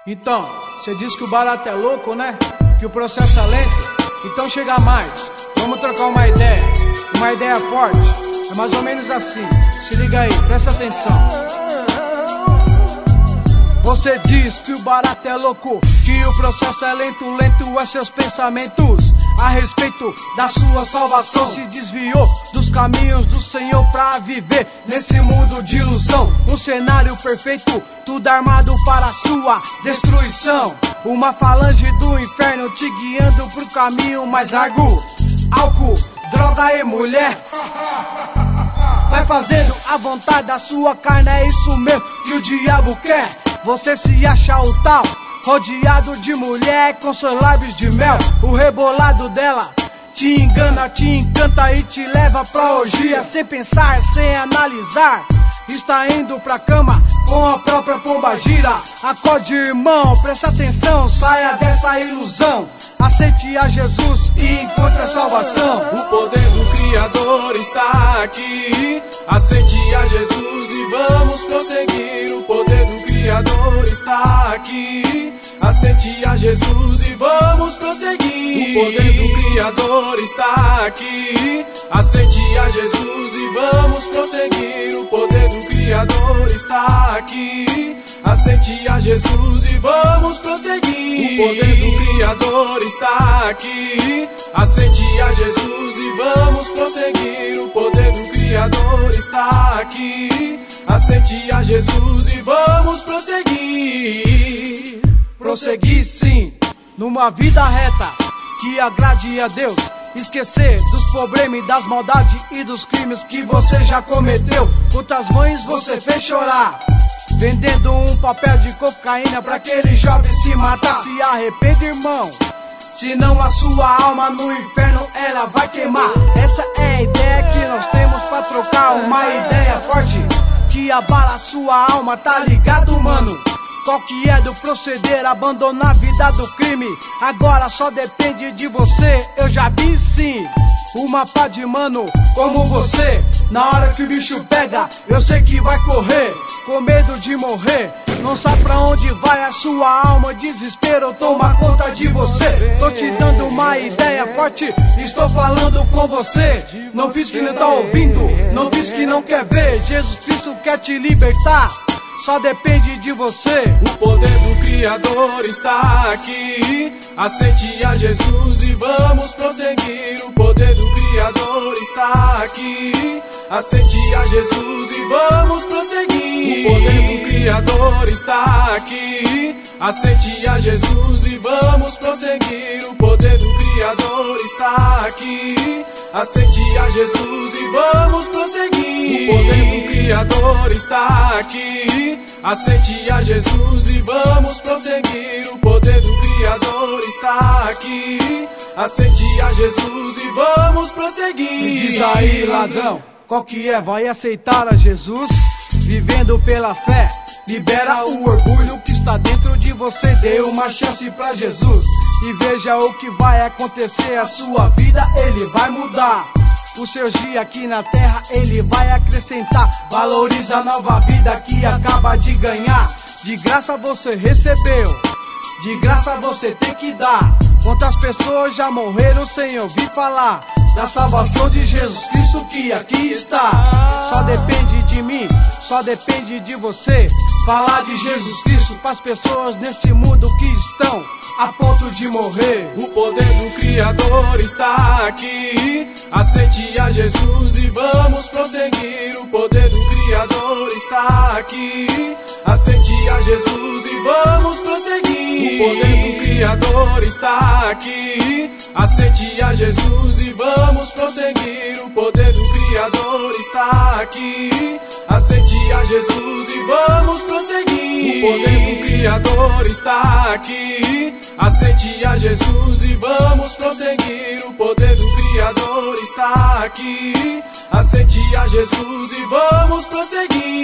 Então, você diz que o barato é louco, né? Que o processo é lento? Então chega mais, vamos trocar uma ideia forte. É mais ou menos assim, se liga aí, presta atenção. Você diz que o barato é louco, que o processo é lento é seus pensamentos a respeito da sua salvação. Se desviou dos caminhos do Senhor pra viver nesse mundo de ilusão. Um cenário perfeito, tudo armado para a sua destruição. Uma falange do inferno te guiando pro caminho mais largo. Álcool, droga e mulher, vai fazendo a vontade da sua carne. É isso mesmo que o diabo quer. Você se acha o tal, rodeado de mulher com seus lábios de mel. O rebolado dela te engana, te encanta e te leva pra orgia. Sem pensar, sem analisar, está indo pra cama com a própria pombagira. Acorde, irmão, presta atenção, saia dessa ilusão. Aceite a Jesus e encontre a salvação. O poder do Criador está aqui. Aceite a Jesus e vamos prosseguir. O poder do Criador está aqui. Aceite a Jesus e vamos prosseguir. O poder do Criador está aqui. Aceite a Jesus e vamos prosseguir. O poder do Criador está aqui. Aceite a Jesus e vamos prosseguir. O poder do Criador está aqui. Aceite a Jesus e vamos prosseguir. O poder do Criador está aqui. Aceite a Jesus e vamos prosseguir. Prosseguir sim, numa vida reta que agrade a Deus. Esquecer dos problemas e das maldades e dos crimes que você já cometeu. Quantas mães você fez chorar vendendo um papel de cocaína pra aquele jovem se matar. Se arrepende, irmão, senão a sua alma no inferno ela vai queimar. Essa é a ideia que nós temos pra trocar. Uma ideia forte que abala a sua alma, tá ligado, mano? Qual que é do proceder, abandonar a vida do crime? Agora só depende de você, eu já vi sim uma pá de mano como você. Na hora que o bicho pega, eu sei que vai correr, com medo de morrer. Não sabe pra onde vai a sua alma, desespero toma conta de você. Tô te dando uma ideia forte, estou falando com você. Não fiz que não tá ouvindo, não fiz que não quer ver. Jesus Cristo quer te libertar, só depende de você. O poder do Criador está aqui. Aceite a Jesus e vamos prosseguir. O poder do Criador está aqui. Aceite a Jesus e vamos prosseguir. O poder do Criador está aqui. Aceite a Jesus e vamos prosseguir. O poder do Criador está aqui. Aceite a Jesus e vamos prosseguir. O poder do Criador está aqui. Aceite a Jesus e vamos prosseguir. O poder do Criador está aqui. Aceite a Jesus e vamos prosseguir. Me diz aí, ladrão, qual que é? Vai aceitar a Jesus? Vivendo pela fé, libera o orgulho que está dentro de você. Dê uma chance pra Jesus e veja o que vai acontecer. A sua vida ele vai mudar. Os seus dias aqui na terra ele vai acrescentar. Valoriza a nova vida que acaba de ganhar. De graça você recebeu, de graça você tem que dar. Quantas pessoas já morreram sem ouvir falar da salvação de Jesus Cristo que aqui está. Só depende de mim, só depende de você falar de Jesus Cristo pras pessoas nesse mundo que estão a ponto de morrer. O poder do Criador está aqui. Aceite a Jesus e vamos prosseguir. O poder do Criador está aqui. Aceite a Jesus e vamos prosseguir. O poder do Criador está aqui. Aceite a Jesus e vamos prosseguir. O poder do Criador está aqui. Aceite a Jesus e vamos prosseguir. O poder do Criador está aqui. Aceite a Jesus e vamos prosseguir. O poder do Criador está aqui. Aceite a Jesus e vamos prosseguir.